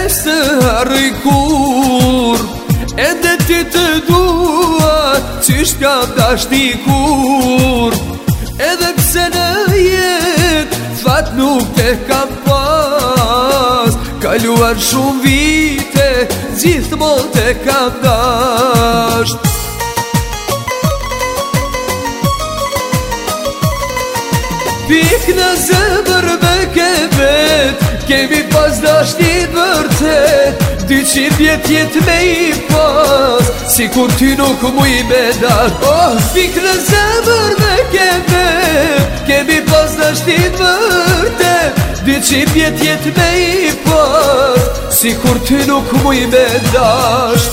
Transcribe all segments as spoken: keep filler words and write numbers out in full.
së harroj kur, edhe ti të dua qysht kam dashni kur. Edhe pse në jet fat nuk te kam pas, kaluar shumë vite gjithmon te kam dasht. Pik në zemër me ke vet, kemi pas dashnit vërtet, dyqin vjet jet me i pas, si kur ty nuk muj me dash. Oh, pik në zemër me ke vet, kemi pas dashnit vërtet, dyqin vjet jet me i pas, si kur ty nuk muj me dash.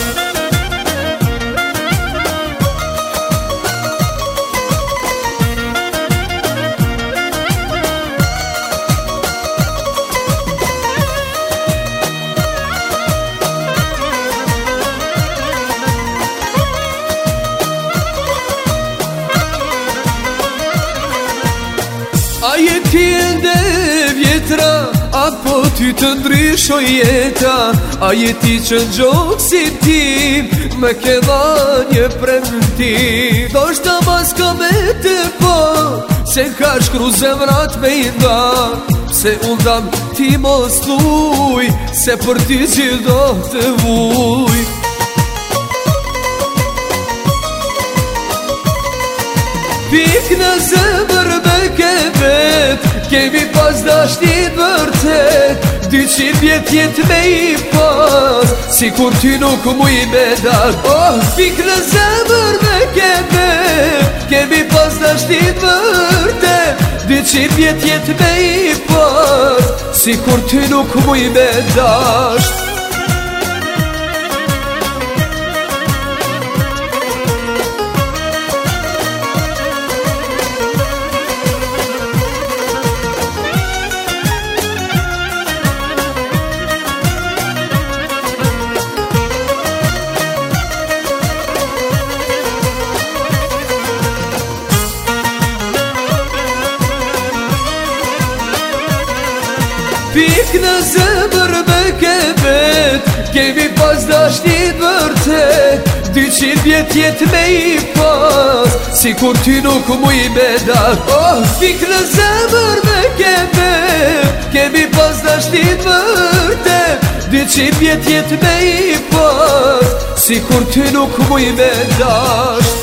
A jeti ende vjetra, apo ty të ndrysho jeta? A jeti që në gjokë si tim, me ke dha një premtim? Do shta mas ka me të po, se ka shkru zemrat me i nda, se unë dam ti mos thuj, se për ti që do të vuj. Pik në zemër me ke vet, kemi pas dashnit vërtet, dyqin vjet jet me i pas, si kur ty nuk muj me dash. Oh, pik në zemër me ke vet, kemi pas dashnit vërtet, dyqin vjet jet me i pas, si kur ty nuk muj me dash. Pik në zemër me ke vet, kemi pas dashnit vërtet, dyqin vjet jet me i pas, si kur ty nuk muj me dash. Oh, pik në zemër me ke vet, kemi pas dashnit vërtet, dyqin vjet jet me i pas, si kur ty nuk muj me dash.